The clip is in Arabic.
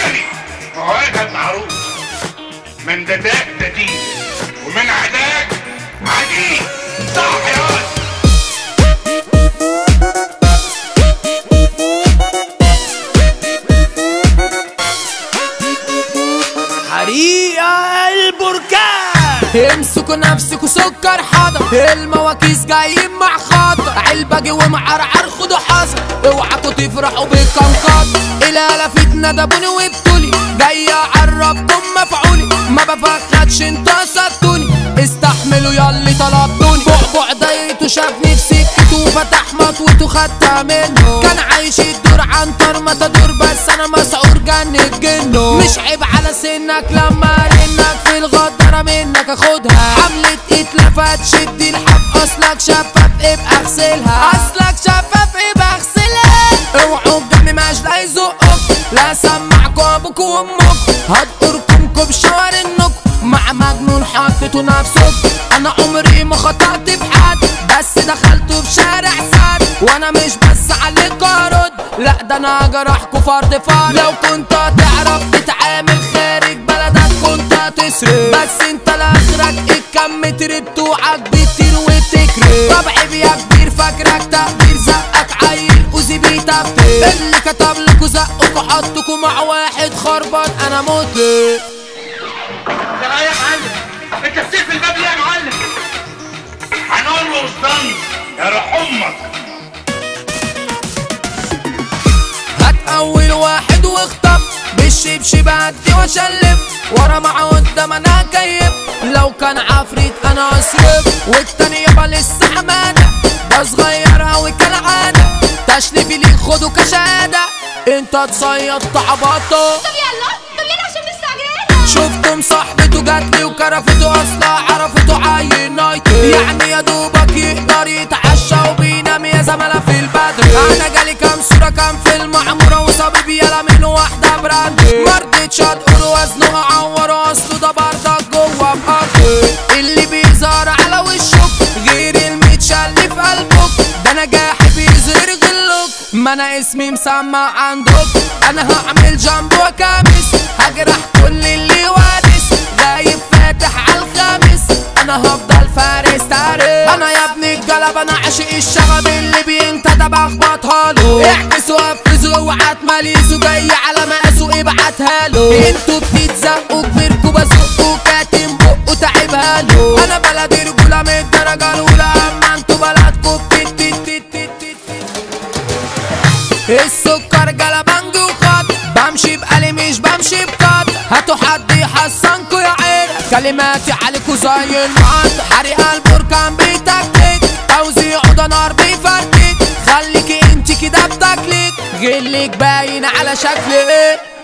عالي مواجهة معروف، من دداك دديد ومن عداك عديد. صح يا واد. حريقة البركان، امسكوا نفسكوا سكر حضر، المواكيس جايين مع خاطر، علبة جي ومعرعر خدوا حذر، اوعكوا تفرحوا بالكم خاطر، الهلا فتنة دبوني وبتولي، جاي اعرفكم مفعولي، ما بفخدش انتوا سبتوني، استحملوا ياللي طلبتوني، بعبع ضايقته شافني في سكته وفتح مطوته خدتها منه، كان عايش الدور عنتر ما تدور بس انا مسعور جنة جنه، مش عيب على سنك لما رنك في الغدارة منك اخدها، حملة اتلفت شد الحب اصلك شفاف ابقى اغسلها، اصلك شفاف ابقى اغسلها، اوعوا الجنب مش لا يزقك، لا سمعكوا ابوكوا وامك، هتقركمكوا بشوار النك، مع مجنون حطيتوا نفسك، انا عمري ما خطأت بحد، بس دخلتوا في شارع سد، وانا مش بس عليك ارد، لا ده انا جرحكوا فرد فرد، لو كنت هتعرف تتعامل خارج بلدك كنت هتسرق، بس انت لاخرك الكم متر بتوعك بتطير وتكرر، طب عيب يا كبير فاكرك تقدير، زقك عيل اوزي بيتفتر، اللي كتب لكوا زقكوا حطكوا مع واحد خربان انا موت. يا معلم انت بتقفل الباب ليه يا معلم؟ هنقول له وصدني يا روح امك. هات اول واحد واخطب بالشبشب هدي واشلف، ورا مع قدام انا كيف، لو كان عفريت انا اصرف، والتاني يابا لسه حماده، ده صغير اوي كالعاده، تشليفي ليك خدوا كشهاده، انت تصيد تعبطه. طب يلا عشان مستعجلين. شفتم صاحبته جاتلي وكرفته اصلا عرفته عين نايتي، يعني يا دوبك يقدر يتعشى وبينام يا زملاء في البدر، انا جالي كام صوره كام فيلم عموره وصبيب يلا من واحده براندي، مرضتش اقول وزنه اعوره اصله ده بردك جوه في ارضي، اللي بيظهر على وشك غير المتشل في قلبك، ده نجاحي بيظهر غلك، ما انا اسمي مسمع عندك، انا هعمل جنبه وكامس، هجرح كل اللي وارث، غايب فاتح على الخامس، انا هفضل فارس تاريخ، انا يا ابن الجلب انا عاشق الشغب اللي بينتدب اخبطها له، اعكس وافرزوا اوعى تماليزوا، جاي على مقاسه ابعتها له، انتوا بتتزقوا كبركوا بزقوا كاتم بقوا تعبها له، انا بلدي رجوله من الدرجه الاولى، اما انتوا بلدكوا السكر جلبنج وخط، بمشي بقلي مش بمشي بقط، هاتوا حد يحصنكوا يا عين، كلماتي عليكوا زي المعط، حريقة البركان بيتكتك، توزيعه ده نار بيفرتك، خليكي انت كده بتاكلك، غلك باين على شكلك.